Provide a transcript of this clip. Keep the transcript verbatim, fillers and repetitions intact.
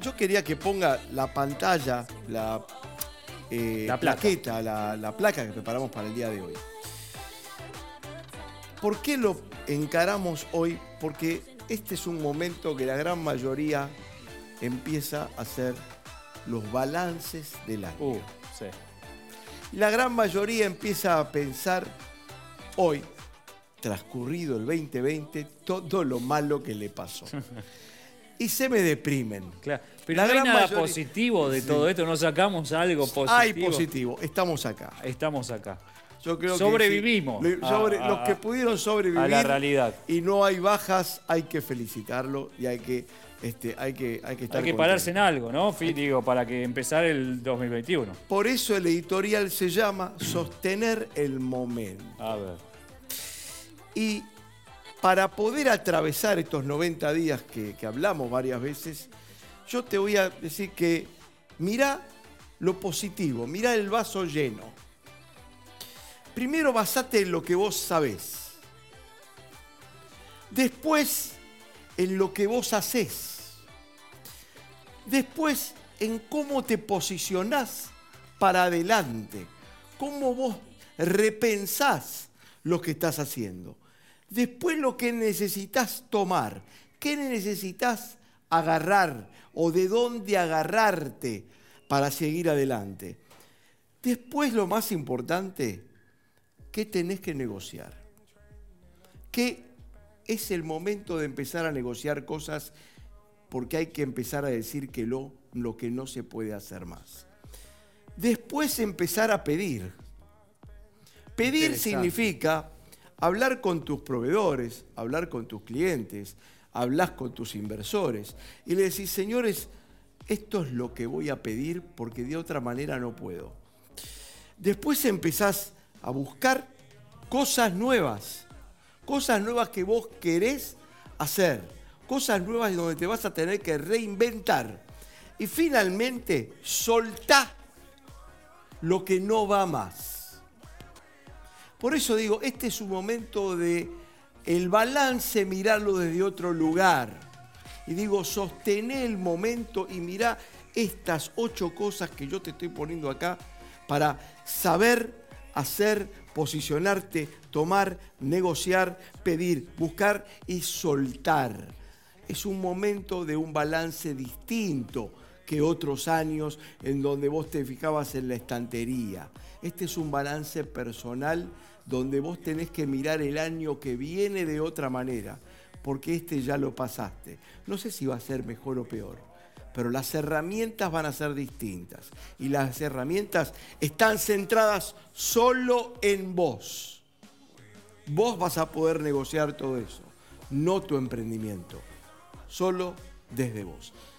yo quería que ponga la pantalla, la, eh, La placa. plaqueta, la, la placa que preparamos para el día de hoy. ¿Por qué lo encaramos hoy? Porque este es un momento que la gran mayoría empieza a hacer los balances del año. Uh, sí. La gran mayoría empieza a pensar hoy, transcurrido el veinte veinte, todo lo malo que le pasó. Y se me deprimen. Claro. Pero La no hay gran nada mayoría- positivo de Sí. todo esto, no sacamos algo positivo. Hay positivo, estamos acá. Estamos acá. Yo creo que Sobrevivimos sí. Lo- a- sobre- a- los que pudieron sobrevivir a la realidad. y no hay bajas, hay que felicitarlo y hay que, este, hay que, hay que estar Hay que contento. pararse en algo, ¿no? Fi- Digo, para que empezar el dos mil veintiuno. Por eso el editorial se llama Sostener el Momento. A ver. Y para poder atravesar estos noventa días que, que hablamos varias veces, yo te voy a decir que mirá lo positivo, mirá el vaso lleno. Primero basate en lo que vos sabés. Después en lo que vos hacés. Después en cómo te posicionás para adelante. Cómo vos repensás lo que estás haciendo. Después lo que necesitas tomar. ¿Qué necesitas agarrar o de dónde agarrarte para seguir adelante? Después lo más importante, ¿qué tenés que negociar? ¿Qué es el momento de empezar a negociar cosas? Porque hay que empezar a decir que lo, lo que no se puede hacer más. Después empezar a pedir. Pedir Interesante. significa hablar con tus proveedores, hablar con tus clientes, hablar con tus inversores y le decís, señores, esto es lo que voy a pedir porque de otra manera no puedo. Después empezás a buscar cosas nuevas, cosas nuevas que vos querés hacer, cosas nuevas donde te vas a tener que reinventar. Y finalmente, soltá lo que no va más. Por eso digo, este es un momento de el balance, mirarlo desde otro lugar. Y digo, sostené el momento y mirá estas ocho cosas que yo te estoy poniendo acá para saber, hacer, posicionarte, tomar, negociar, pedir, buscar y soltar. Es un momento de un balance distinto que otros años en donde vos te fijabas en la estantería. Este es un balance personal donde vos tenés que mirar el año que viene de otra manera, porque este ya lo pasaste. No sé si va a ser mejor o peor, pero las herramientas van a ser distintas. Y las herramientas están centradas solo en vos. Vos vas a poder negociar todo eso, no tu emprendimiento, solo desde vos.